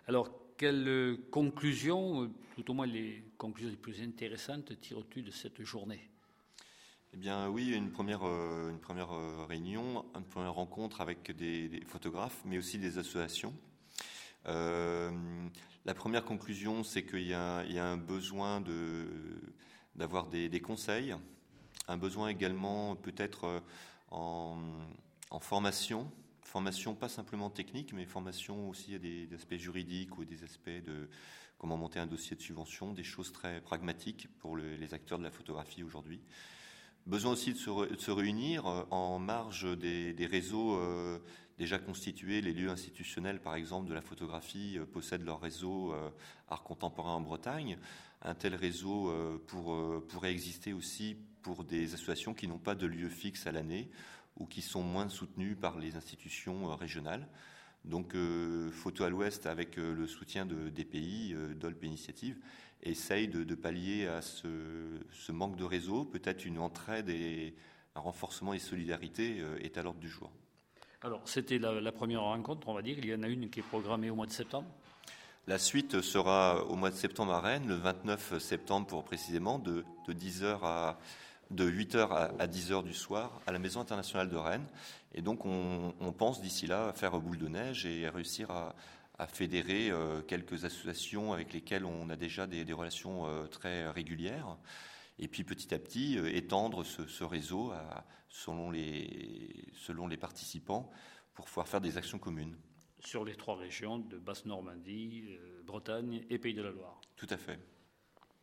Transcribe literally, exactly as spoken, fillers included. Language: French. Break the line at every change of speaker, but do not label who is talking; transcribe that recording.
Alors, quelles conclusions, tout au moins les conclusions les plus intéressantes, tires-tu de cette journée ?
Eh bien oui, une première, euh, une première euh, réunion, une première rencontre avec des, des photographes, mais aussi des associations. Euh, la première conclusion, c'est qu'il y a, il y a un besoin de, d'avoir des, des conseils, un besoin également peut-être en, en formation, formation pas simplement technique, mais formation aussi à des, des aspects juridiques ou des aspects de comment monter un dossier de subvention, des choses très pragmatiques pour le, les acteurs de la photographie aujourd'hui. Besoin aussi de se, re, de se réunir en marge des, des réseaux euh, déjà constitués. Les lieux institutionnels, par exemple, de la photographie euh, possèdent leur réseau euh, art contemporain en Bretagne. Un tel réseau euh, pour, euh, pourrait exister aussi pour des associations qui n'ont pas de lieu fixe à l'année ou qui sont moins soutenues par les institutions euh, régionales. Donc euh, Photo à l'Ouest, avec euh, le soutien de, des pays, euh, D O L P Initiative, essaye de, de pallier à ce, ce manque de réseau. Peut-être une entraide et un renforcement et solidarité euh, est à l'ordre du jour.
Alors, c'était la, la première rencontre, on va dire. Il y en a une qui est programmée au mois de septembre.
La suite sera au mois de septembre à Rennes, le vingt-neuf septembre pour précisément, de, de dix heures à... de huit heures à dix heures du soir à la Maison internationale de Rennes. Et donc on, on pense d'ici là à faire boule de neige et à réussir à, à fédérer euh, quelques associations avec lesquelles on a déjà des, des relations euh, très régulières. Et puis petit à petit euh, étendre ce, ce réseau à, selon, les, selon les participants pour pouvoir faire des actions communes.
Sur les trois régions de Basse-Normandie, euh, Bretagne et Pays de la Loire.
Tout à fait.